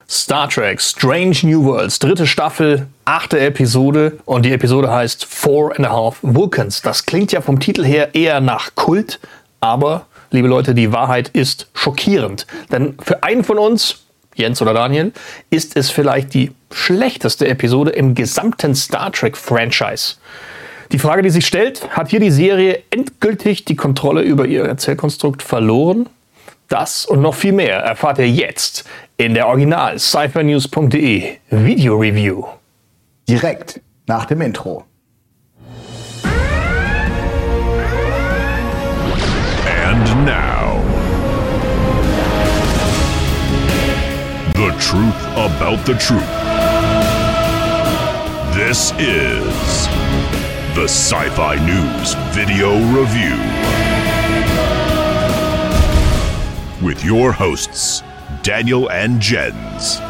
Star Trek Strange New Worlds, 3. Staffel, 8. Episode und die Episode heißt 4.5 Vulcans. Das klingt ja vom Titel her eher nach Kult, aber, liebe Leute, die Wahrheit ist schockierend. Denn für einen von uns, Jens oder Daniel, ist es vielleicht die schlechteste Episode im gesamten Star Trek-Franchise. Die Frage, die sich stellt, hat hier die Serie endgültig die Kontrolle über ihr Erzählkonstrukt verloren? Das und noch viel mehr erfahrt ihr jetzt in der Original sci-fi-news.de Video Review. Direkt nach dem Intro. And now, the truth about the truth. This is the Sci-Fi News Video Review with your hosts, Daniel and Jens.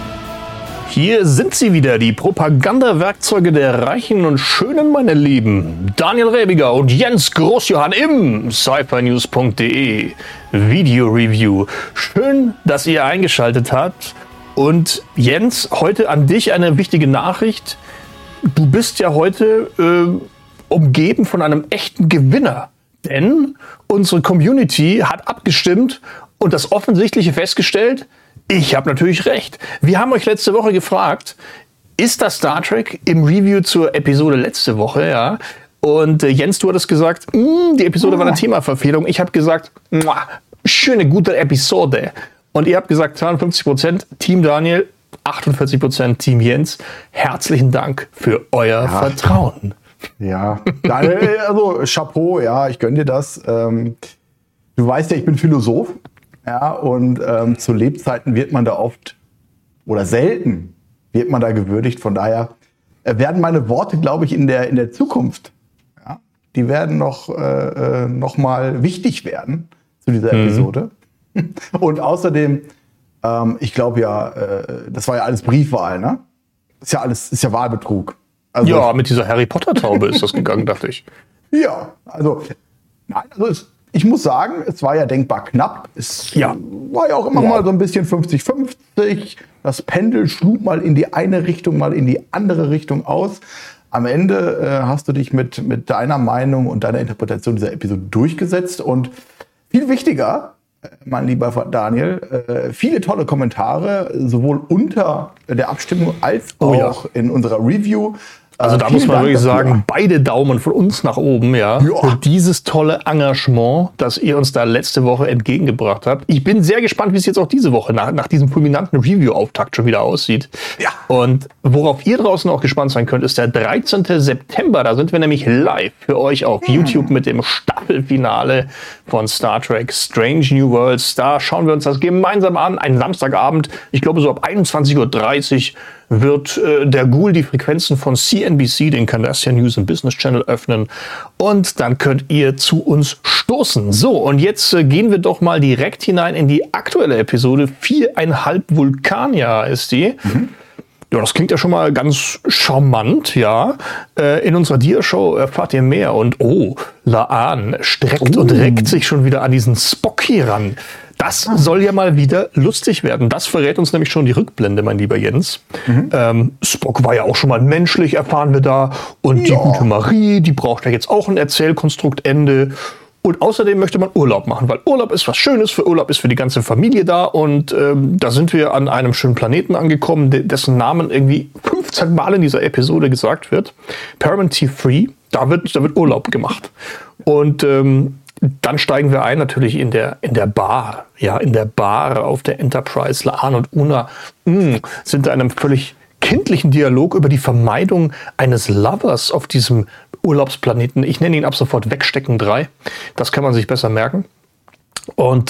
Hier sind sie wieder, die Propagandawerkzeuge der Reichen und Schönen, meine Lieben. Daniel Rebiger und Jens Großjohann im sci-fi-news.de Video Review. Schön, dass ihr eingeschaltet habt. Und Jens, heute an dich eine wichtige Nachricht. Du bist ja heute umgeben von einem echten Gewinner. Denn unsere Community hat abgestimmt und das Offensichtliche festgestellt: Ich habe natürlich recht. Wir haben euch letzte Woche gefragt, ist das Star Trek im Review zur Episode letzte Woche, ja? Und Jens, du hattest gesagt, die Episode war eine Themaverfehlung. Ich habe gesagt, schöne, gute Episode. Und ihr habt gesagt, 52% Team Daniel, 48% Team Jens. Herzlichen Dank für euer Vertrauen. Ja, also Chapeau, ja, ich gönne dir das. Du weißt ja, ich bin Philosoph. Ja, und zu Lebzeiten wird man da oft oder selten wird man da gewürdigt. Von daher werden meine Worte, glaube ich, in der Zukunft, ja, die werden noch mal wichtig werden zu dieser Episode. Und außerdem, ich glaube ja, das war ja alles Briefwahl, ne? Ist ja Wahlbetrug. Also, ja, mit dieser Harry Potter Taube ist das gegangen, dachte ich. Ja, also ich muss sagen, es war ja denkbar knapp. Es war ja auch immer mal so ein bisschen 50-50. Das Pendel schlug mal in die eine Richtung, mal in die andere Richtung aus. Am Ende hast du dich mit deiner Meinung und deiner Interpretation dieser Episode durchgesetzt. Und viel wichtiger, mein lieber Daniel, viele tolle Kommentare, sowohl unter der Abstimmung als auch in unserer Review. Also da muss man wirklich sagen, beide Daumen von uns nach oben, ja, für dieses tolle Engagement, das ihr uns da letzte Woche entgegengebracht habt. Ich bin sehr gespannt, wie es jetzt auch diese Woche nach diesem fulminanten Review-Auftakt schon wieder aussieht. Ja. Und worauf ihr draußen auch gespannt sein könnt, ist der 13. September. Da sind wir nämlich live für euch auf YouTube mit dem Staffelfinale von Star Trek Strange New Worlds. Da schauen wir uns das gemeinsam an. Ein Samstagabend, ich glaube so ab 21:30 Uhr, wird der Ghoul die Frequenzen von CNBC, den Cardassian News and Business Channel, öffnen. Und dann könnt ihr zu uns stoßen. So, und jetzt gehen wir doch mal direkt hinein in die aktuelle Episode. 4.5 Vulkania ist die. Ja, das klingt ja schon mal ganz charmant, ja. In unserer Dia-Show erfahrt ihr mehr. Und La'an streckt und reckt sich schon wieder an diesen Spock hier ran. Das soll ja mal wieder lustig werden. Das verrät uns nämlich schon die Rückblende, mein lieber Jens. Spock war ja auch schon mal menschlich, erfahren wir da. Und die gute Marie, die braucht ja jetzt auch ein Erzählkonstruktende. Und außerdem möchte man Urlaub machen, weil Urlaub ist was Schönes. Für Urlaub ist für die ganze Familie da. Und da sind wir an einem schönen Planeten angekommen, dessen Namen irgendwie 15 Mal in dieser Episode gesagt wird. Paramount-Free, da wird Urlaub gemacht. Und dann steigen wir ein natürlich in der Bar. Ja, in der Bar auf der Enterprise. La'an und Una sind in einem völlig kindlichen Dialog über die Vermeidung eines Lovers auf diesem Urlaubsplaneten. Ich nenne ihn ab sofort Wegstecken 3. Das kann man sich besser merken. Und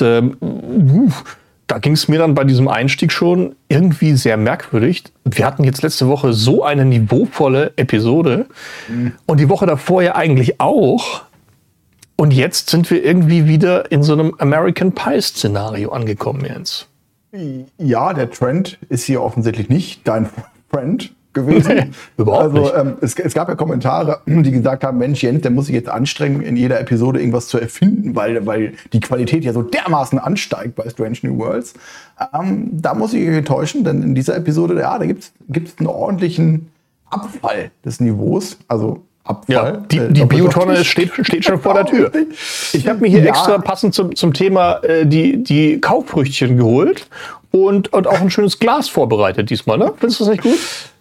da ging es mir dann bei diesem Einstieg schon irgendwie sehr merkwürdig. Wir hatten jetzt letzte Woche so eine niveauvolle Episode und die Woche davor ja eigentlich auch. Und jetzt sind wir irgendwie wieder in so einem American Pie-Szenario angekommen, Jens. Ja, der Trend ist hier offensichtlich nicht dein Friend. gewesen. Nee, überhaupt nicht. Es gab ja Kommentare, die gesagt haben, Mensch, Jens, der muss sich jetzt anstrengen, in jeder Episode irgendwas zu erfinden, weil die Qualität ja so dermaßen ansteigt bei Strange New Worlds. Da muss ich euch enttäuschen, denn in dieser Episode, ja, da gibt's einen ordentlichen Abfall des Niveaus. Also Abfall. Ja, die Biotonne steht schon vor der Tür. Ich habe mir hier extra passend zum Thema die Kaufrüchtchen geholt und auch ein schönes Glas vorbereitet diesmal. Ne? Findest du das nicht gut?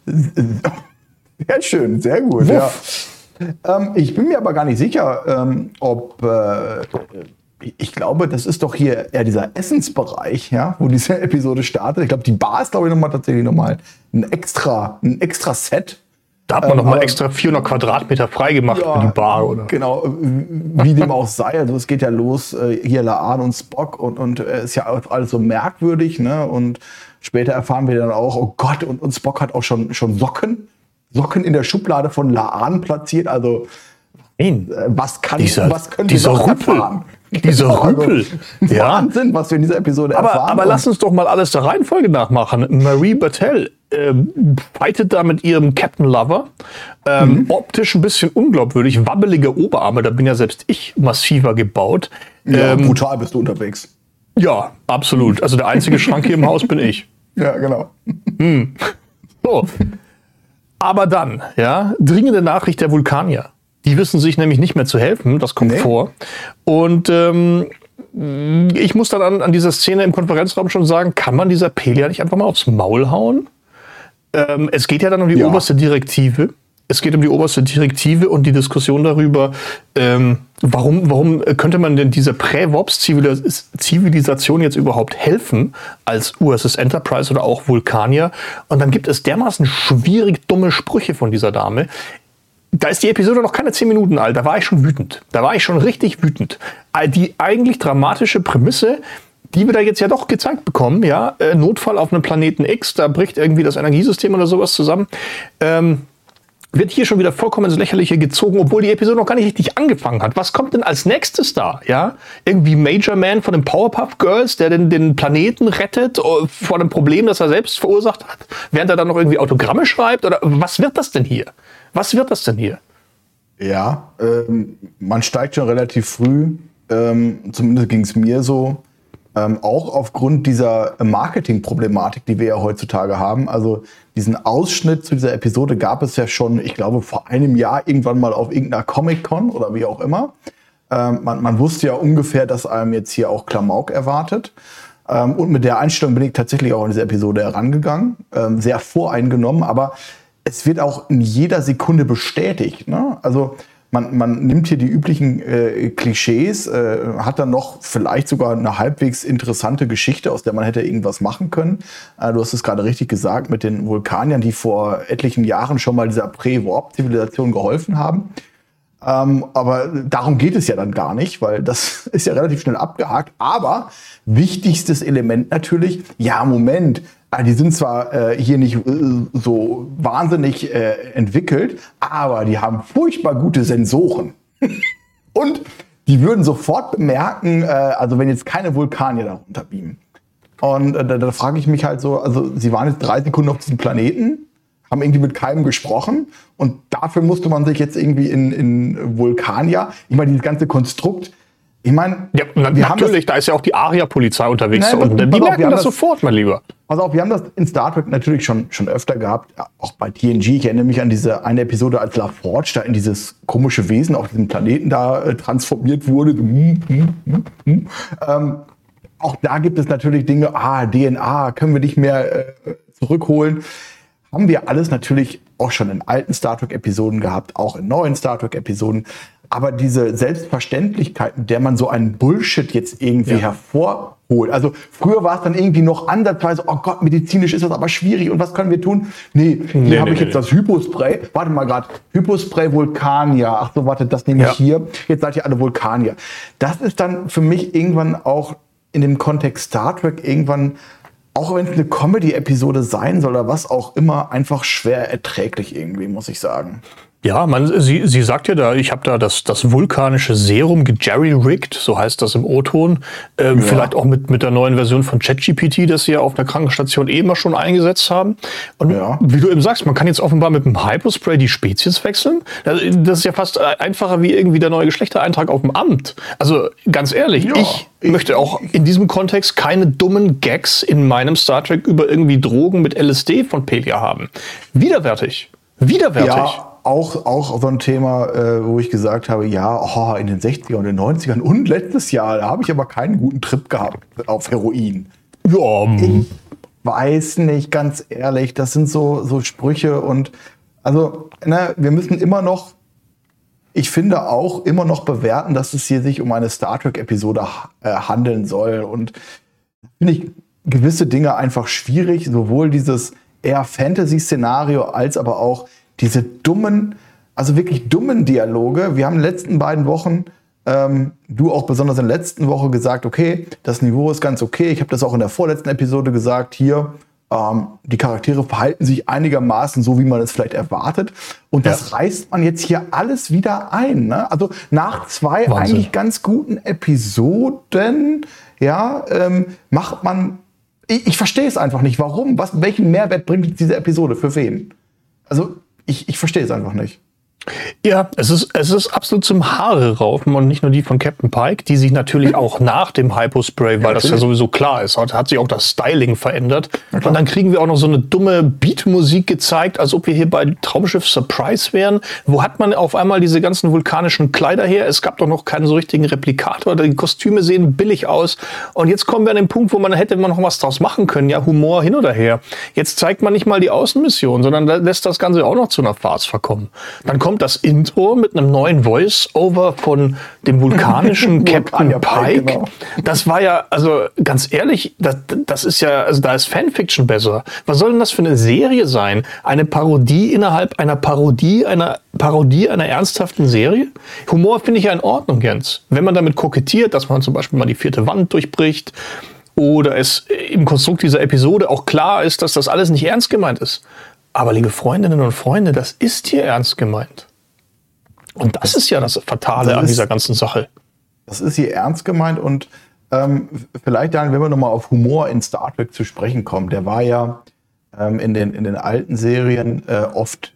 Sehr schön, sehr gut. Ja. Ich bin mir aber gar nicht sicher, ob... ich glaube, das ist doch hier eher dieser Essensbereich, ja, wo diese Episode startet. Ich glaube, die Bar ist, glaube ich, tatsächlich nochmal ein extra Set. Da hat man nochmal extra 400 Quadratmeter freigemacht für die Bar, oder? Genau, wie dem auch sei. Also es geht ja los, hier Laan und Spock und ist ja alles so merkwürdig, ne? Und später erfahren wir dann auch, oh Gott, und Spock hat auch schon Socken in der Schublade von Laan platziert. Also was können wir noch erfahren? Dieser Rüpel. Ja. Wahnsinn, was wir in dieser Episode erfahren. Aber lass uns doch mal alles der Reihenfolge nachmachen. Marie Battelle fightet da mit ihrem Captain Lover. Optisch ein bisschen unglaubwürdig. Wabbelige Oberarme, da bin ja selbst ich massiver gebaut. Ja, brutal bist du unterwegs. Ja, absolut. Also der einzige Schrank hier im Haus bin ich. Ja, genau. So. Aber dann, ja, dringende Nachricht der Vulkanier. Die wissen sich nämlich nicht mehr zu helfen, das kommt vor. Und ich muss dann an dieser Szene im Konferenzraum schon sagen, kann man dieser Pelia nicht einfach mal aufs Maul hauen? Es geht ja dann um die oberste Direktive. Es geht um die oberste Direktive und die Diskussion darüber, warum könnte man denn dieser Prä-Wops-Zivilisation jetzt überhaupt helfen als USS Enterprise oder auch Vulkanier? Und dann gibt es dermaßen schwierig dumme Sprüche von dieser Dame. Da ist die Episode noch keine 10 Minuten alt, da war ich schon wütend. Da war ich schon richtig wütend. Die eigentlich dramatische Prämisse, die wir da jetzt ja doch gezeigt bekommen, ja, Notfall auf einem Planeten X, da bricht irgendwie das Energiesystem oder sowas zusammen, wird hier schon wieder vollkommen ins Lächerliche gezogen, obwohl die Episode noch gar nicht richtig angefangen hat. Was kommt denn als nächstes da? Ja? Irgendwie Major Man von den Powerpuff Girls, der den Planeten rettet vor einem Problem, das er selbst verursacht hat, während er dann noch irgendwie Autogramme schreibt? Oder was wird das denn hier? Ja, man steigt schon relativ früh, zumindest ging es mir so, auch aufgrund dieser Marketingproblematik, die wir ja heutzutage haben. Also diesen Ausschnitt zu dieser Episode gab es ja schon, ich glaube, vor einem Jahr irgendwann mal auf irgendeiner Comic-Con oder wie auch immer. Man wusste ja ungefähr, dass einem jetzt hier auch Klamauk erwartet. Und mit der Einstellung bin ich tatsächlich auch in diese Episode herangegangen, sehr voreingenommen, aber es wird auch in jeder Sekunde bestätigt, ne? Also man nimmt hier die üblichen Klischees, hat dann noch vielleicht sogar eine halbwegs interessante Geschichte, aus der man hätte irgendwas machen können. Du hast es gerade richtig gesagt, mit den Vulkaniern, die vor etlichen Jahren schon mal dieser Prä-Warp-Zivilisation geholfen haben. Aber darum geht es ja dann gar nicht, weil das ist ja relativ schnell abgehakt. Aber wichtigstes Element natürlich, ja, Moment, die sind zwar hier nicht so wahnsinnig entwickelt, aber die haben furchtbar gute Sensoren. Und die würden sofort bemerken, also wenn jetzt keine Vulkanier darunter beamen. Und da frage ich mich halt so, also sie waren jetzt 3 Sekunden auf diesem Planeten, haben irgendwie mit keinem gesprochen und dafür musste man sich jetzt irgendwie in Vulkanier, ich meine, dieses ganze Konstrukt, ich meine, ja, natürlich, da ist ja auch die Aria-Polizei unterwegs. Und die merken das sofort, mein Lieber. Also wir haben das in Star Trek natürlich schon öfter gehabt, auch bei TNG. Ich erinnere mich an diese eine Episode, als LaForge da in dieses komische Wesen auf diesem Planeten da transformiert wurde. Auch da gibt es natürlich Dinge, DNA, können wir nicht mehr zurückholen. Haben wir alles natürlich auch schon in alten Star Trek-Episoden gehabt, auch in neuen Star Trek-Episoden. Aber diese Selbstverständlichkeit, mit der man so einen Bullshit jetzt irgendwie hervorholt. Also früher war es dann irgendwie noch ansatzweise, oh Gott, medizinisch ist das aber schwierig und was können wir tun? Hier habe ich jetzt das Hypospray. Warte mal gerade, Hypospray Vulkanier. Ach so, warte, das nehme ich hier. Jetzt seid ihr alle Vulkanier. Das ist dann für mich irgendwann auch in dem Kontext Star Trek irgendwann, auch wenn es eine Comedy-Episode sein soll oder was auch immer, einfach schwer erträglich irgendwie, muss ich sagen. Ja, sie sagt ja da, ich habe da das vulkanische Serum gejerry-rigged, so heißt das im O-Ton. Vielleicht auch mit der neuen Version von ChatGPT, das sie ja auf der Krankenstation immer schon eingesetzt haben. Und wie du eben sagst, man kann jetzt offenbar mit dem Hypospray die Spezies wechseln. Das ist ja fast einfacher wie irgendwie der neue Geschlechtereintrag auf dem Amt. Also ganz ehrlich, ich möchte auch in diesem Kontext keine dummen Gags in meinem Star Trek über irgendwie Drogen mit LSD von Pelia haben. Widerwärtig. Ja. Auch so ein Thema, wo ich gesagt habe, in den 60ern und den 90ern und letztes Jahr, da habe ich aber keinen guten Trip gehabt auf Heroin. Ja. Ich weiß nicht, ganz ehrlich, das sind so Sprüche und also, wir müssen immer noch, ich finde auch immer noch bewerten, dass es hier sich um eine Star Trek-Episode handeln soll und finde ich gewisse Dinge einfach schwierig, sowohl dieses eher Fantasy-Szenario als aber auch diese wirklich dummen Dialoge. Wir haben in den letzten beiden Wochen, du auch besonders in der letzten Woche gesagt, okay, das Niveau ist ganz okay. Ich habe das auch in der vorletzten Episode gesagt, hier, die Charaktere verhalten sich einigermaßen so, wie man es vielleicht erwartet. Und das reißt man jetzt hier alles wieder ein. Ne? Also nach 2 Wahnsinn. Eigentlich ganz guten Episoden, macht man, ich verstehe es einfach nicht. Warum? Welchen Mehrwert bringt jetzt diese Episode? Für wen? Also, ich verstehe es einfach nicht. Ja, es ist absolut zum Haare raufen und nicht nur die von Captain Pike, die sich natürlich auch nach dem Hypospray, weil das ja sowieso klar ist, hat sich auch das Styling verändert. Und dann kriegen wir auch noch so eine dumme Beatmusik gezeigt, als ob wir hier bei Traumschiff Surprise wären. Wo hat man auf einmal diese ganzen vulkanischen Kleider her? Es gab doch noch keinen so richtigen Replikator. Die Kostüme sehen billig aus. Und jetzt kommen wir an den Punkt, wo man hätte noch was draus machen können. Ja, Humor hin oder her. Jetzt zeigt man nicht mal die Außenmission, sondern lässt das Ganze auch noch zu einer Farce verkommen. Dann kommt das Intro mit einem neuen Voice-Over von dem vulkanischen Captain Pike. Genau. Das war ja, also ganz ehrlich, das ist ja, also da ist Fanfiction besser. Was soll denn das für eine Serie sein? Eine Parodie innerhalb einer Parodie einer ernsthaften Serie? Humor finde ich ja in Ordnung, Jens. Wenn man damit kokettiert, dass man zum Beispiel mal die 4. Wand durchbricht oder es im Konstrukt dieser Episode auch klar ist, dass das alles nicht ernst gemeint ist. Aber liebe Freundinnen und Freunde, das ist hier ernst gemeint. Und das ist ja das Fatale an dieser ganzen Sache. Das ist hier ernst gemeint und vielleicht dann, wenn wir nochmal auf Humor in Star Trek zu sprechen kommen, der war ja in den alten Serien oft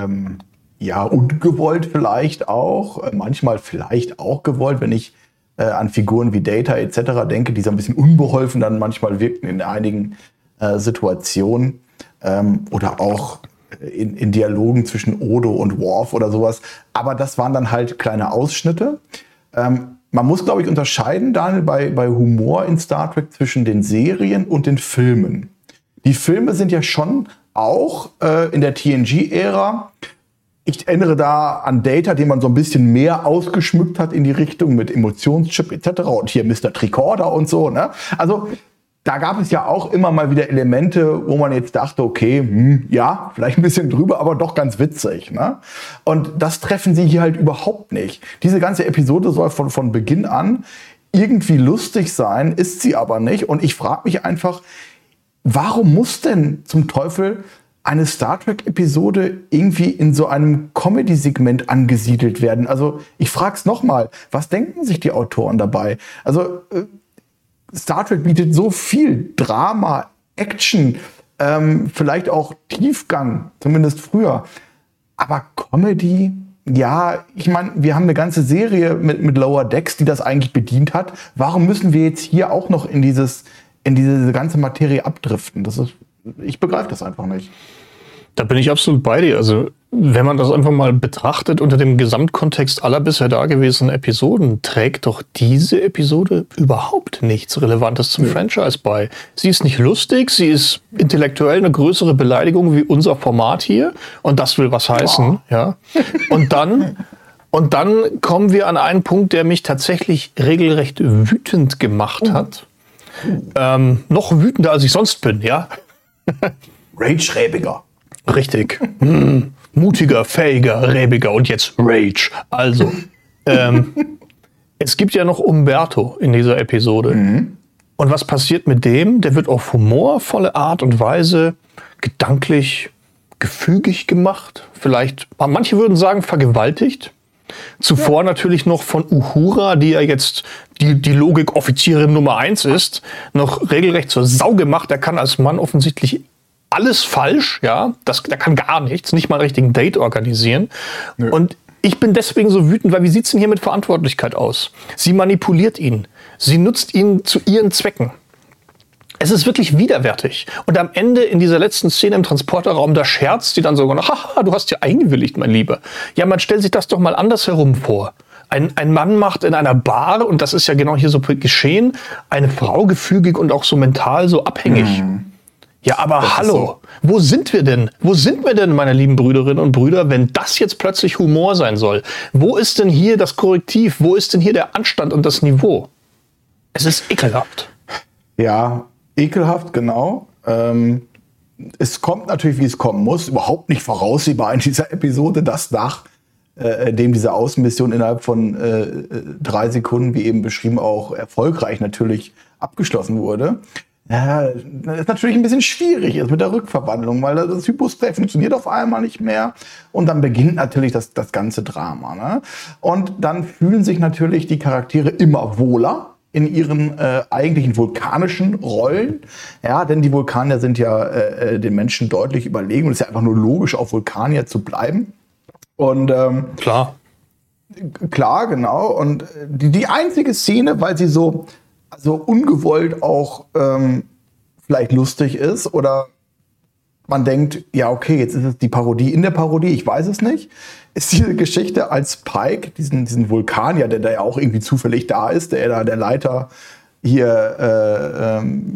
ungewollt vielleicht auch, manchmal vielleicht auch gewollt, wenn ich an Figuren wie Data etc. denke, die so ein bisschen unbeholfen dann manchmal wirkten in einigen Situationen. Oder auch in Dialogen zwischen Odo und Worf oder sowas. Aber das waren dann halt kleine Ausschnitte. Man muss, glaube ich, unterscheiden, Daniel, bei Humor in Star Trek zwischen den Serien und den Filmen. Die Filme sind ja schon auch in der TNG-Ära. Ich erinnere da an Data, den man so ein bisschen mehr ausgeschmückt hat in die Richtung mit Emotionschip etc. Und hier Mr. Tricorder und so. Ne? Also da gab es ja auch immer mal wieder Elemente, wo man jetzt dachte, okay, vielleicht ein bisschen drüber, aber doch ganz witzig. Ne? Und das treffen sie hier halt überhaupt nicht. Diese ganze Episode soll von Beginn an irgendwie lustig sein, ist sie aber nicht. Und ich frage mich einfach, warum muss denn zum Teufel eine Star Trek-Episode irgendwie in so einem Comedy-Segment angesiedelt werden? Also ich frage es nochmal, was denken sich die Autoren dabei? Also Star Trek bietet so viel Drama, Action, vielleicht auch Tiefgang, zumindest früher. Aber Comedy, ja, ich meine, wir haben eine ganze Serie mit Lower Decks, die das eigentlich bedient hat. Warum müssen wir jetzt hier auch noch in diese ganze Materie abdriften? Ich begreife das einfach nicht. Da bin ich absolut bei dir. Also, wenn man das einfach mal betrachtet unter dem Gesamtkontext aller bisher dagewesenen Episoden, trägt doch diese Episode überhaupt nichts Relevantes zum Franchise bei. Sie ist nicht lustig, sie ist intellektuell eine größere Beleidigung wie unser Format hier. Und das will was heißen, ja. Und dann kommen wir an einen Punkt, der mich tatsächlich regelrecht wütend gemacht hat. Noch wütender, als ich sonst bin, ja. Rage-Rebiger. Richtig. Mutiger, fähiger, Rebiger und jetzt Rage. Also, es gibt ja noch Umberto in dieser Episode. Mhm. Und was passiert mit dem? Der wird auf humorvolle Art und Weise gedanklich gefügig gemacht. Vielleicht, manche würden sagen, vergewaltigt. Zuvor natürlich noch von Uhura, die ja jetzt die Logik-Offizierin Nummer 1 ist, noch regelrecht zur Sau gemacht. Er kann als Mann offensichtlich alles falsch, ja. Der kann gar nichts, nicht mal einen richtigen Date organisieren. Nö. Und ich bin deswegen so wütend, weil wie sieht es denn hier mit Verantwortlichkeit aus? Sie manipuliert ihn. Sie nutzt ihn zu ihren Zwecken. Es ist wirklich widerwärtig. Und am Ende in dieser letzten Szene im Transporterraum, da scherzt sie dann sogar noch, haha, du hast ja eingewilligt, mein Lieber. Ja, man stellt sich das doch mal andersherum vor. Ein Mann macht in einer Bar, und das ist ja genau hier so geschehen, eine Frau gefügig und auch so mental so abhängig. Ja, aber das hallo, so. Wo sind wir denn? Wo sind wir denn, meine lieben Brüderinnen und Brüder, wenn das jetzt plötzlich Humor sein soll? Wo ist denn hier das Korrektiv? Wo ist denn hier der Anstand und das Niveau? Es ist ekelhaft. Ja, ekelhaft, genau. Es kommt natürlich, wie es kommen muss. Überhaupt nicht voraussehbar in dieser Episode, dass nachdem diese Außenmission innerhalb von 3 Sekunden, wie eben beschrieben, auch erfolgreich natürlich abgeschlossen wurde. Ja, das ist natürlich ein bisschen schwierig jetzt mit der Rückverwandlung, weil das Hypospray funktioniert auf einmal nicht mehr und dann beginnt natürlich das ganze Drama. Ne? Und dann fühlen sich natürlich die Charaktere immer wohler in ihren eigentlichen vulkanischen Rollen. Ja, denn die Vulkanier sind ja den Menschen deutlich überlegen und es ist ja einfach nur logisch, auf Vulkanier zu bleiben. Und klar, genau. Und die einzige Szene, weil sie so ungewollt auch vielleicht lustig ist oder man denkt, ja okay, jetzt ist es die Parodie in der Parodie, ich weiß es nicht, ist diese Geschichte, als Pike, diesen Vulkanier, der da ja auch irgendwie zufällig da ist, der Leiter hier,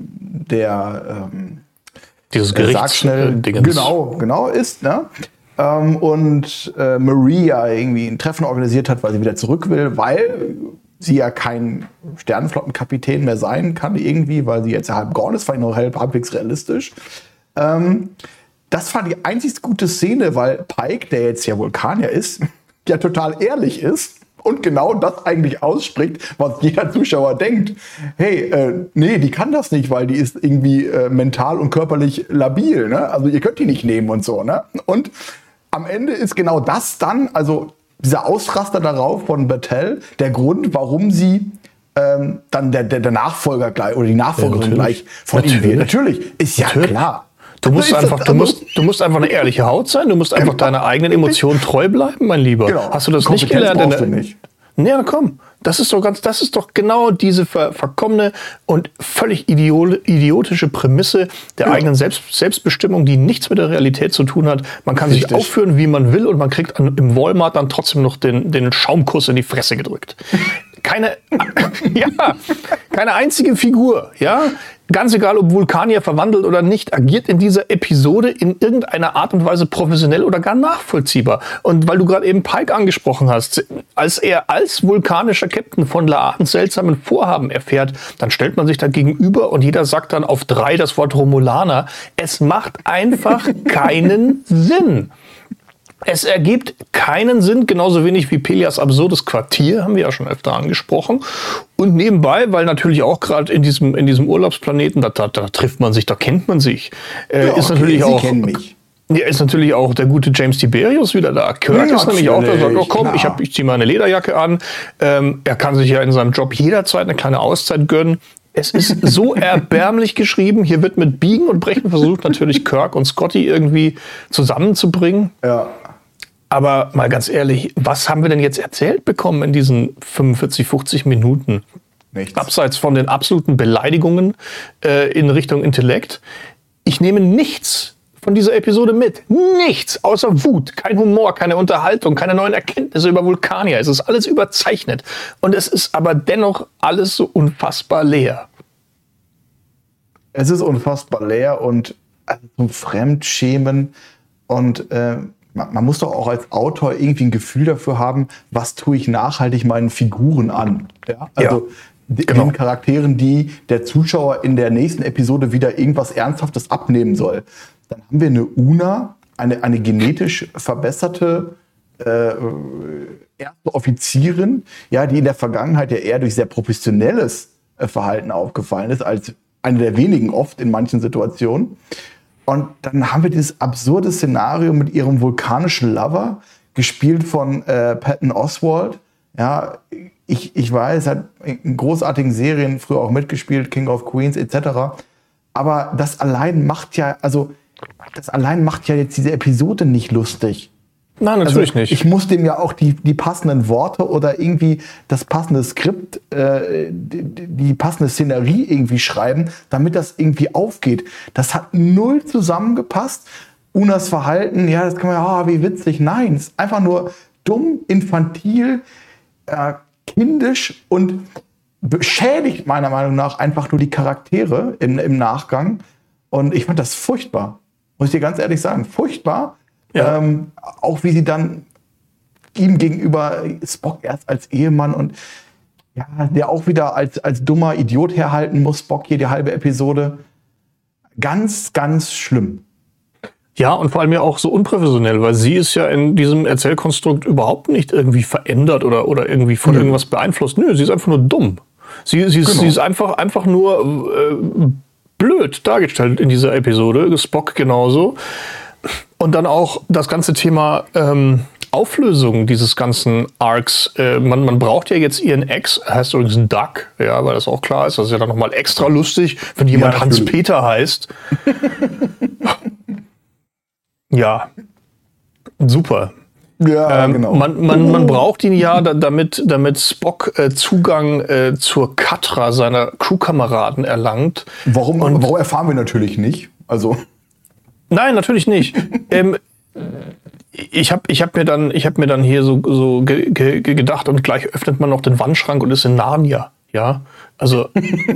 dieses Gerichts genau ist, ne? Und Maria irgendwie ein Treffen organisiert hat, weil sie wieder zurück will, weil sie ja kein Sternenflottenkapitän mehr sein kann irgendwie, weil sie jetzt ja halb gone ist, fand ich noch halbwegs realistisch. Das fand die einzig gute Szene, weil Pike, der jetzt ja Vulkanier ist, ja total ehrlich ist und genau das eigentlich ausspricht, was jeder Zuschauer denkt. Hey, nee, die kann das nicht, weil die ist irgendwie mental und körperlich labil. Ne? Also ihr könnt die nicht nehmen und so. Ne? Und am Ende ist genau das dann, also dieser Ausraster darauf von Battelle, der Grund, warum sie dann der Nachfolger gleich oder die Nachfolgerin gleich von ihm wählt. Natürlich, ist ja klar. Du musst einfach eine ehrliche Haut sein, du musst einfach deiner eigenen Emotionen treu bleiben, mein Lieber. Genau. Hast du das nicht gelernt? Nicht. Ja, komm. Das ist doch genau diese verkommene und völlig idiotische Prämisse der eigenen Selbstbestimmung, die nichts mit der Realität zu tun hat. Man kann sich aufführen, wie man will, und man kriegt im Walmart dann trotzdem noch den Schaumkuss in die Fresse gedrückt. Keine einzige Figur, ja, ganz egal, ob Vulkanier verwandelt oder nicht, agiert in dieser Episode in irgendeiner Art und Weise professionell oder gar nachvollziehbar. Und weil du gerade eben Pike angesprochen hast, als er als vulkanischer Captain von Laatens seltsamen Vorhaben erfährt, dann stellt man sich da gegenüber und jeder sagt dann auf 3 das Wort Romulaner. Es macht einfach keinen Sinn. Es ergibt keinen Sinn, genauso wenig wie Pelias absurdes Quartier, haben wir ja schon öfter angesprochen. Und nebenbei, weil natürlich auch gerade in diesem Urlaubsplaneten, da trifft man sich, da kennt man sich, ist natürlich auch... Sie kennen mich. Ja, ist natürlich auch der gute James Tiberius wieder da. Kirk ist nämlich auch, der sagt, oh komm, ich ziehe meine Lederjacke an. Er kann sich ja in seinem Job jederzeit eine kleine Auszeit gönnen. Es ist so erbärmlich geschrieben. Hier wird mit Biegen und Brechen versucht, natürlich Kirk und Scotty irgendwie zusammenzubringen. Ja. Aber mal ganz ehrlich, was haben wir denn jetzt erzählt bekommen in diesen 45, 50 Minuten? Nichts. Abseits von den absoluten Beleidigungen in Richtung Intellekt. Ich nehme nichts von dieser Episode mit. Nichts außer Wut, kein Humor, keine Unterhaltung, keine neuen Erkenntnisse über Vulkanier. Es ist alles überzeichnet. Und es ist aber dennoch alles so unfassbar leer. Es ist unfassbar leer und so Fremdschämen und man muss doch auch als Autor irgendwie ein Gefühl dafür haben, was tue ich nachhaltig meinen Figuren an. Ja? Also den Charakteren, die der Zuschauer in der nächsten Episode wieder irgendwas Ernsthaftes abnehmen soll. Dann haben wir eine Una, eine genetisch verbesserte erste Offizierin, ja, die in der Vergangenheit ja eher durch sehr professionelles Verhalten aufgefallen ist, als eine der wenigen oft in manchen Situationen. Und dann haben wir dieses absurde Szenario mit ihrem vulkanischen Lover, gespielt von Patton Oswalt. Ja, ich weiß, er hat in großartigen Serien früher auch mitgespielt, King of Queens etc. Aber das allein macht ja jetzt diese Episode nicht lustig. Nein, natürlich nicht. Ich muss dem ja auch die passenden Worte oder irgendwie das passende Skript, die passende Szenerie irgendwie schreiben, damit das irgendwie aufgeht. Das hat null zusammengepasst. Unas Verhalten, ja, das kann man wie witzig. Nein, es ist einfach nur dumm, infantil, kindisch und beschädigt meiner Meinung nach einfach nur die Charaktere im Nachgang. Und ich fand das furchtbar. Muss ich dir ganz ehrlich sagen, furchtbar. Ja. Auch wie sie dann ihm gegenüber Spock erst als Ehemann und ja, der auch wieder als dummer Idiot herhalten muss, Spock hier die halbe Episode. Ganz, ganz schlimm. Ja, und vor allem ja auch so unprofessionell, weil sie ist ja in diesem Erzählkonstrukt überhaupt nicht irgendwie verändert oder irgendwie von irgendwas beeinflusst. Nö, sie ist einfach nur dumm. Sie ist einfach nur blöd dargestellt in dieser Episode. Spock genauso. Und dann auch das ganze Thema Auflösung dieses ganzen Arcs. Man braucht ja jetzt ihren Ex, heißt übrigens Duck, ja, weil das auch klar ist. Das ist ja dann nochmal extra lustig, wenn jemand Hans-Peter heißt. Ja, super. Ja, genau. Man braucht ihn ja, damit Spock Zugang zur Katra seiner Crewkameraden erlangt. Warum erfahren wir natürlich nicht? Also nein, natürlich nicht. Ich hab mir dann hier so gedacht, und gleich öffnet man noch den Wandschrank und ist in Narnia. Ja, also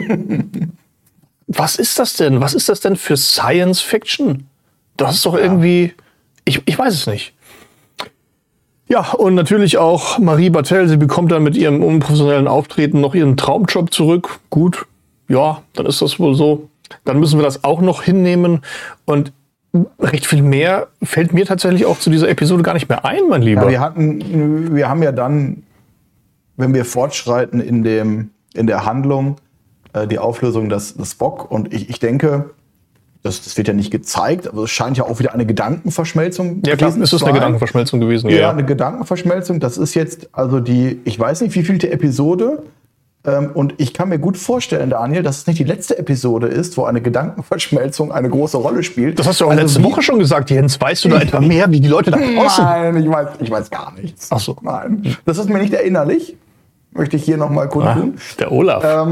was ist das denn? Was ist das denn für Science Fiction? Das ist doch irgendwie, ich weiß es nicht. Ja, und natürlich auch Marie Bartel, sie bekommt dann mit ihrem unprofessionellen Auftreten noch ihren Traumjob zurück. Gut, ja, dann ist das wohl so. Dann müssen wir das auch noch hinnehmen. Und recht viel mehr fällt mir tatsächlich auch zu dieser Episode gar nicht mehr ein, mein Lieber. Ja, wir haben ja dann, wenn wir fortschreiten in der Handlung, die Auflösung des Spock. Und ich denke, das wird ja nicht gezeigt, aber es scheint ja auch wieder eine Gedankenverschmelzung gewesen zu sein. Ja, klar, ist es eine Gedankenverschmelzung gewesen. Ja, eine Gedankenverschmelzung. Das ist jetzt also ich weiß nicht, wievielte Episode. Und ich kann mir gut vorstellen, Daniel, dass es nicht die letzte Episode ist, wo eine Gedankenverschmelzung eine große Rolle spielt. Das hast du auch letzte Woche schon gesagt, Jens. Weißt du da etwa mehr, wie die Leute da draußen? Nein, ich weiß gar nichts. Ach so. Nein, das ist mir nicht erinnerlich. Möchte ich hier nochmal kundtun. Der Olaf.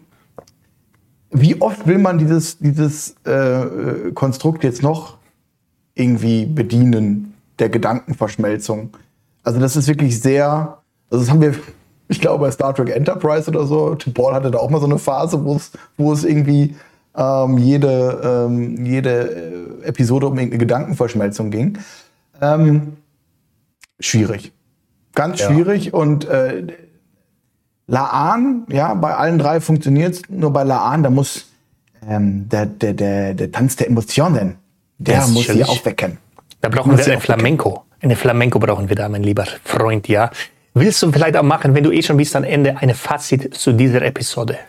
Wie oft will man dieses Konstrukt jetzt noch irgendwie bedienen, der Gedankenverschmelzung? Also das ist wirklich sehr, also das haben wir, ich glaube, bei Star Trek Enterprise oder so, T'Pol hatte da auch mal so eine Phase, wo es irgendwie jede Episode um irgendeine Gedankenverschmelzung ging. Schwierig. Ganz schwierig. Und La'an, ja, bei allen drei funktioniert es, nur bei La'an, da muss der Tanz der Emotionen, der muss sie aufwecken. Da brauchen wir eine Flamenco. Eine Flamenco brauchen wir da, mein lieber Freund, ja. Willst du vielleicht auch machen, wenn du schon bis am Ende, eine Fazit zu dieser Episode?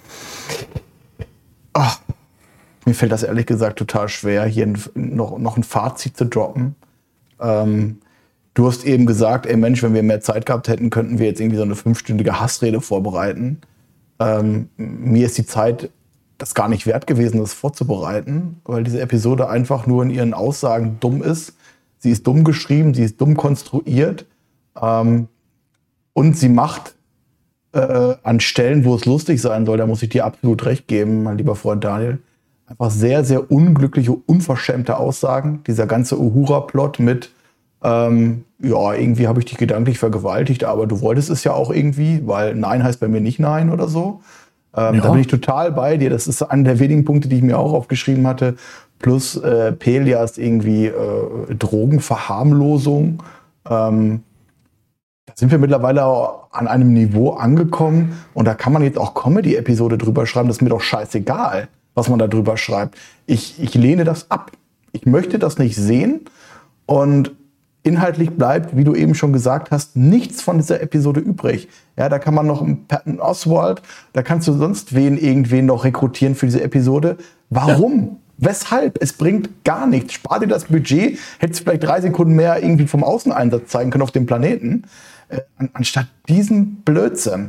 Ach, mir fällt das ehrlich gesagt total schwer, hier noch ein Fazit zu droppen. Du hast eben gesagt, ey Mensch, wenn wir mehr Zeit gehabt hätten, könnten wir jetzt irgendwie so eine 5-stündige Hassrede vorbereiten. Mir ist die Zeit das gar nicht wert gewesen, das vorzubereiten, weil diese Episode einfach nur in ihren Aussagen dumm ist. Sie ist dumm geschrieben, sie ist dumm konstruiert. Und sie macht an Stellen, wo es lustig sein soll, da muss ich dir absolut recht geben, mein lieber Freund Daniel, einfach sehr, sehr unglückliche, unverschämte Aussagen. Dieser ganze Uhura-Plot mit irgendwie habe ich dich gedanklich vergewaltigt, aber du wolltest es ja auch irgendwie, weil Nein heißt bei mir nicht Nein oder so. Da bin ich total bei dir. Das ist einer der wenigen Punkte, die ich mir auch aufgeschrieben hatte. Plus Pelias irgendwie Drogenverharmlosung. Da sind wir mittlerweile auch an einem Niveau angekommen. Und da kann man jetzt auch Comedy-Episode drüber schreiben. Das ist mir doch scheißegal, was man da drüber schreibt. Ich lehne das ab. Ich möchte das nicht sehen. Und inhaltlich bleibt, wie du eben schon gesagt hast, nichts von dieser Episode übrig. Ja, da kann man noch einen Patton Oswalt, da kannst du sonst irgendwen noch rekrutieren für diese Episode. Warum? Ja. Weshalb? Es bringt gar nichts. Spar dir das Budget, hättest vielleicht 3 Sekunden mehr irgendwie vom Außeneinsatz zeigen können auf dem Planeten. Anstatt diesen Blödsinn.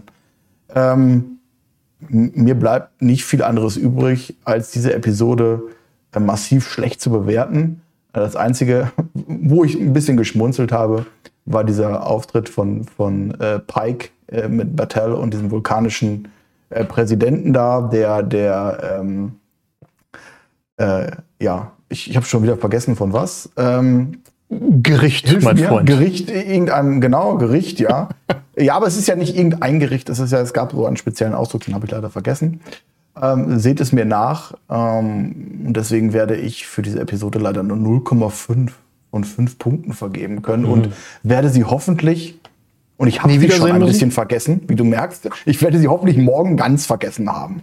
Mir bleibt nicht viel anderes übrig, als diese Episode massiv schlecht zu bewerten. Das Einzige, wo ich ein bisschen geschmunzelt habe, war dieser Auftritt von Pike mit Battelle und diesem vulkanischen Präsidenten da, ich habe schon wieder vergessen von was. Gericht, mein Freund. Gericht, Gericht, ja. Ja, aber es ist ja nicht irgendein Gericht, es gab so einen speziellen Ausdruck, den habe ich leider vergessen. Seht es mir nach. Und deswegen werde ich für diese Episode leider nur 0,5 von 5 Punkten vergeben können und werde sie hoffentlich, und ich habe sie schon ein bisschen vergessen, wie du merkst, ich werde sie hoffentlich morgen ganz vergessen haben.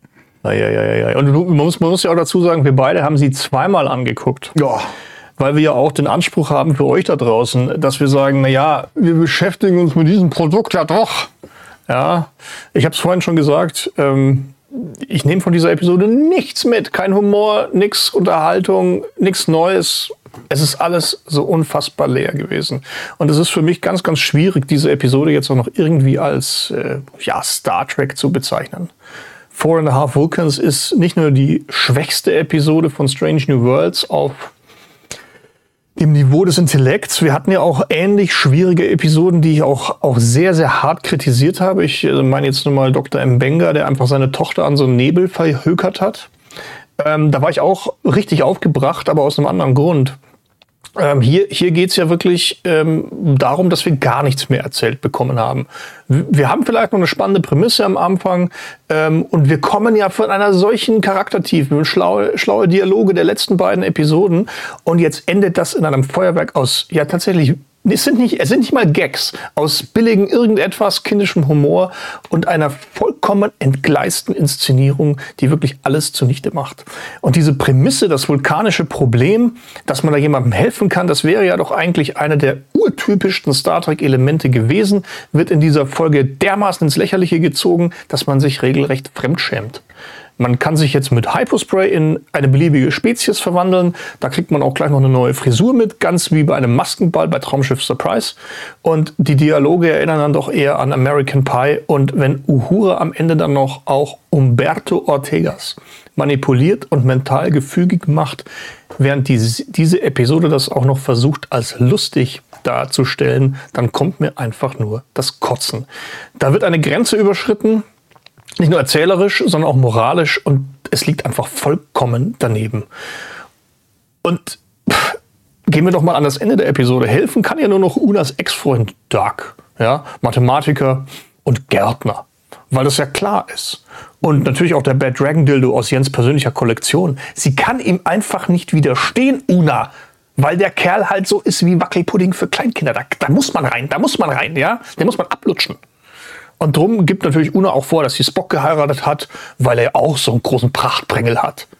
Ja. Und man muss ja auch dazu sagen, wir beide haben sie zweimal angeguckt. Ja. Weil wir ja auch den Anspruch haben für euch da draußen, dass wir sagen, wir beschäftigen uns mit diesem Produkt ja doch. Ja, ich habe es vorhin schon gesagt, ich nehme von dieser Episode nichts mit. Kein Humor, nichts Unterhaltung, nichts Neues. Es ist alles so unfassbar leer gewesen. Und es ist für mich ganz, ganz schwierig, diese Episode jetzt auch noch irgendwie als Star Trek zu bezeichnen. 4.5 Vulcans ist nicht nur die schwächste Episode von Strange New Worlds auf dem Niveau des Intellekts. Wir hatten ja auch ähnlich schwierige Episoden, die ich auch sehr, sehr hart kritisiert habe. Ich meine jetzt nur mal Dr. Mbenga, der einfach seine Tochter an so einen Nebel verhökert hat. Da war ich auch richtig aufgebracht, aber aus einem anderen Grund. Hier geht es ja wirklich darum, dass wir gar nichts mehr erzählt bekommen haben. Wir haben vielleicht noch eine spannende Prämisse am Anfang und wir kommen ja von einer solchen Charaktertiefe, schlaue Dialoge der letzten beiden Episoden und jetzt endet das in einem Feuerwerk aus, ja tatsächlich, es sind nicht mal Gags, aus billigen irgendetwas, kindischem Humor und einer vollkommen entgleisten Inszenierung, die wirklich alles zunichte macht. Und diese Prämisse, das vulkanische Problem, dass man da jemandem helfen kann, das wäre ja doch eigentlich eine der urtypischsten Star Trek-Elemente gewesen, wird in dieser Folge dermaßen ins Lächerliche gezogen, dass man sich regelrecht fremdschämt. Man kann sich jetzt mit Hypospray in eine beliebige Spezies verwandeln. Da kriegt man auch gleich noch eine neue Frisur mit, ganz wie bei einem Maskenball bei Traumschiff Surprise. Und die Dialoge erinnern dann doch eher an American Pie. Und wenn Uhura am Ende dann noch auch Humberto Ortegas manipuliert und mental gefügig macht, während diese Episode das auch noch versucht, als lustig darzustellen, dann kommt mir einfach nur das Kotzen. Da wird eine Grenze überschritten. Nicht nur erzählerisch, sondern auch moralisch und es liegt einfach vollkommen daneben. Und gehen wir doch mal an das Ende der Episode. Helfen kann ja nur noch Unas Ex-Freund Doug, ja, Mathematiker und Gärtner, weil das ja klar ist. Und natürlich auch der Bad Dragon Dildo aus Jens persönlicher Kollektion. Sie kann ihm einfach nicht widerstehen, Una, weil der Kerl halt so ist wie Wackelpudding für Kleinkinder. Da muss man rein, ja, den muss man ablutschen. Und drum gibt natürlich Una auch vor, dass sie Spock geheiratet hat, weil er auch so einen großen Prachtprängel hat.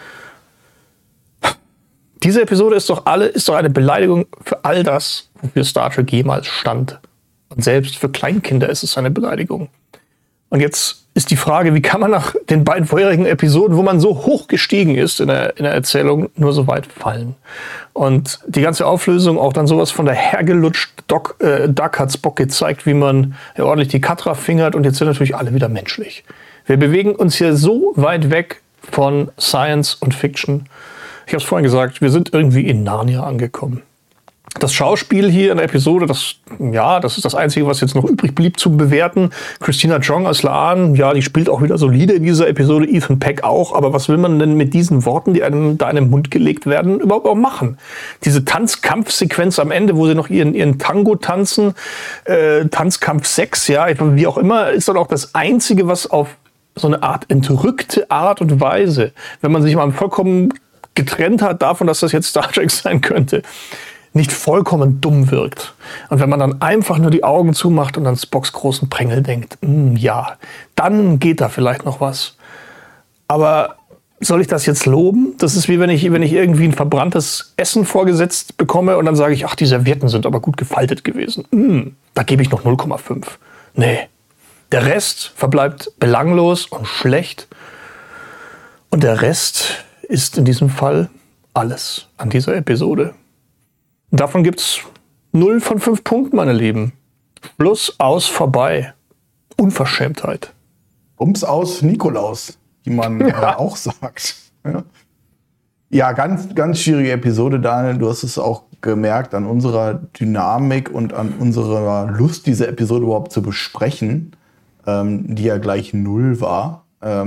Diese Episode ist doch eine Beleidigung für all das, wofür Star Trek jemals stand. Und selbst für Kleinkinder ist es eine Beleidigung. Und jetzt ist die Frage, wie kann man nach den beiden vorherigen Episoden, wo man so hoch gestiegen ist in der Erzählung, nur so weit fallen? Und die ganze Auflösung, auch dann sowas von der hergelutscht, Doug hat Spock gezeigt, wie man ordentlich die Katra fingert und jetzt sind natürlich alle wieder menschlich. Wir bewegen uns hier so weit weg von Science und Fiction. Ich habe es vorhin gesagt, wir sind irgendwie in Narnia angekommen. Das Schauspiel hier in der Episode, das ist das Einzige, was jetzt noch übrig blieb zu bewerten. Christina Chong als Laan, ja, die spielt auch wieder solide in dieser Episode, Ethan Peck auch. Aber was will man denn mit diesen Worten, die einem da in den Mund gelegt werden, überhaupt auch machen? Diese Tanzkampfsequenz am Ende, wo sie noch ihren Tango tanzen, Tanzkampf 6, ja, wie auch immer, ist dann auch das Einzige, was auf so eine Art entrückte Art und Weise, wenn man sich mal vollkommen getrennt hat davon, dass das jetzt Star Trek sein könnte, nicht vollkommen dumm wirkt. Und wenn man dann einfach nur die Augen zumacht und an Spocks großen Prängel denkt, ja, dann geht da vielleicht noch was. Aber soll ich das jetzt loben? Das ist wie wenn ich irgendwie ein verbranntes Essen vorgesetzt bekomme und dann sage ich, ach, die Servietten sind aber gut gefaltet gewesen. Da gebe ich noch 0,5. Nee. Der Rest verbleibt belanglos und schlecht. Und der Rest ist in diesem Fall alles an dieser Episode. Davon gibt's 0 von 5 Punkten, meine Lieben. Schluss, aus, vorbei. Unverschämtheit. Bums aus Nikolaus, wie man auch sagt. Ja, ganz, ganz schwierige Episode, Daniel. Du hast es auch gemerkt an unserer Dynamik und an unserer Lust, diese Episode überhaupt zu besprechen, die ja gleich 0 war.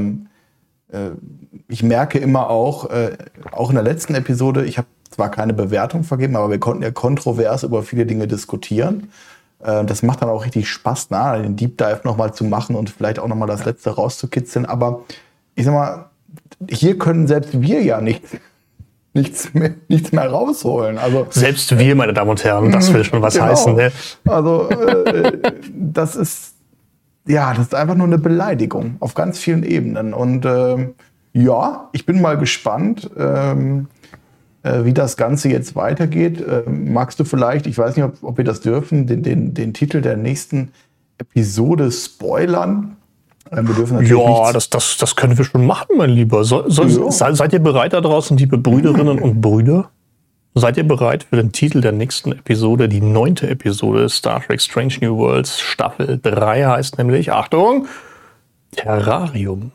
Ich merke immer auch in der letzten Episode, ich habe zwar keine Bewertung vergeben, aber wir konnten ja kontrovers über viele Dinge diskutieren. Das macht dann auch richtig Spaß, den Deep Dive nochmal zu machen und vielleicht auch nochmal das Letzte rauszukitzeln. Aber ich sag mal, hier können selbst wir ja nichts mehr rausholen. Also, selbst wir, meine Damen und Herren, das will schon was heißen. Ne? Also das ist einfach nur eine Beleidigung auf ganz vielen Ebenen. Und ich bin mal gespannt, wie das Ganze jetzt weitergeht. Magst du vielleicht, ich weiß nicht, ob wir das dürfen, den Titel der nächsten Episode spoilern? Wir dürfen natürlich das können wir schon machen, mein Lieber. Seid ihr bereit da draußen, liebe Brüderinnen und Brüder? Seid ihr bereit für den Titel der nächsten Episode, die 9. Episode Star Trek Strange New Worlds Staffel 3 heißt nämlich, Achtung, Terrarium.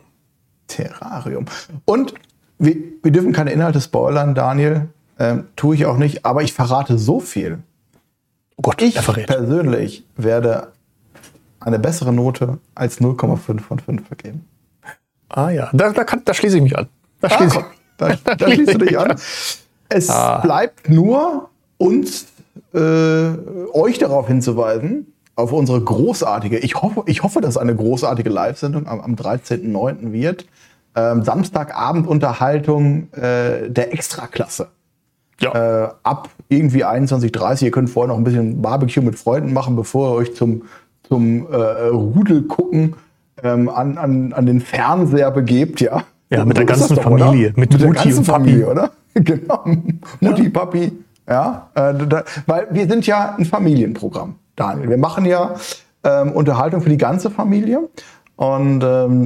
Und wir dürfen keine Inhalte spoilern, Daniel. Tue ich auch nicht, aber ich verrate so viel. Oh Gott, ich persönlich werde eine bessere Note als 0,5 von 5 vergeben. Ah ja, da schließe ich mich an. Da schließt du dich an. Es bleibt nur uns, euch darauf hinzuweisen, auf unsere großartige, ich hoffe, dass es eine großartige Live-Sendung am 13.09. wird. Samstagabend-Unterhaltung der Extraklasse. Ja. Ab irgendwie 21:30 Uhr. Ihr könnt vorher noch ein bisschen Barbecue mit Freunden machen, bevor ihr euch zum Rudel gucken an den Fernseher begebt, ja. Ja, mit der ganzen Familie. Oder? Mit der ganzen Familie, oder? Genau. Mutti, Papi. Ja. Weil wir sind ja ein Familienprogramm, Daniel. Wir machen ja Unterhaltung für die ganze Familie. Und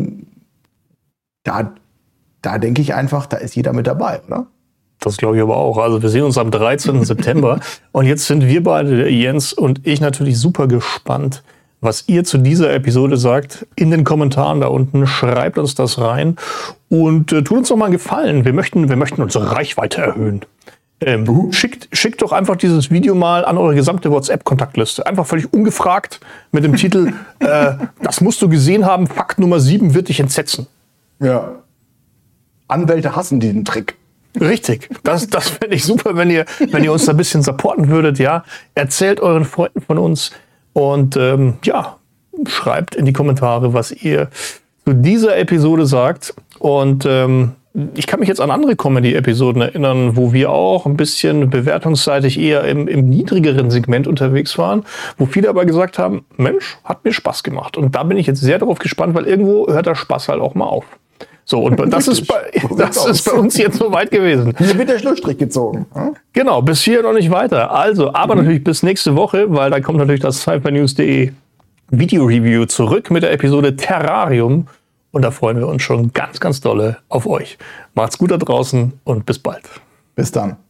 da denke ich einfach, da ist jeder mit dabei, oder? Das glaube ich aber auch. Also wir sehen uns am 13. September. Und jetzt sind wir beide, Jens und ich, natürlich super gespannt, was ihr zu dieser Episode sagt. In den Kommentaren da unten. Schreibt uns das rein. Und tut uns doch mal einen Gefallen. Wir möchten unsere Reichweite erhöhen. Schickt doch einfach dieses Video mal an eure gesamte WhatsApp-Kontaktliste. Einfach völlig ungefragt mit dem Titel das musst du gesehen haben, Fakt Nummer 7 wird dich entsetzen. Ja. Anwälte hassen diesen Trick. Richtig. Das fände ich super, wenn ihr uns da ein bisschen supporten würdet. Ja, erzählt euren Freunden von uns und schreibt in die Kommentare, was ihr zu dieser Episode sagt. Und ich kann mich jetzt an andere Comedy-Episoden erinnern, wo wir auch ein bisschen bewertungsseitig eher im niedrigeren Segment unterwegs waren, wo viele aber gesagt haben, Mensch, hat mir Spaß gemacht. Und da bin ich jetzt sehr darauf gespannt, weil irgendwo hört der Spaß halt auch mal auf. So, und das ist bei uns jetzt soweit gewesen. Hier wird der Schlussstrich gezogen. Hm? Genau, bis hier noch nicht weiter. Also, aber natürlich bis nächste Woche, weil da kommt natürlich das sci-fi-news.de Video-Review zurück mit der Episode Terrarium. Und da freuen wir uns schon ganz, ganz dolle auf euch. Macht's gut da draußen und bis bald. Bis dann.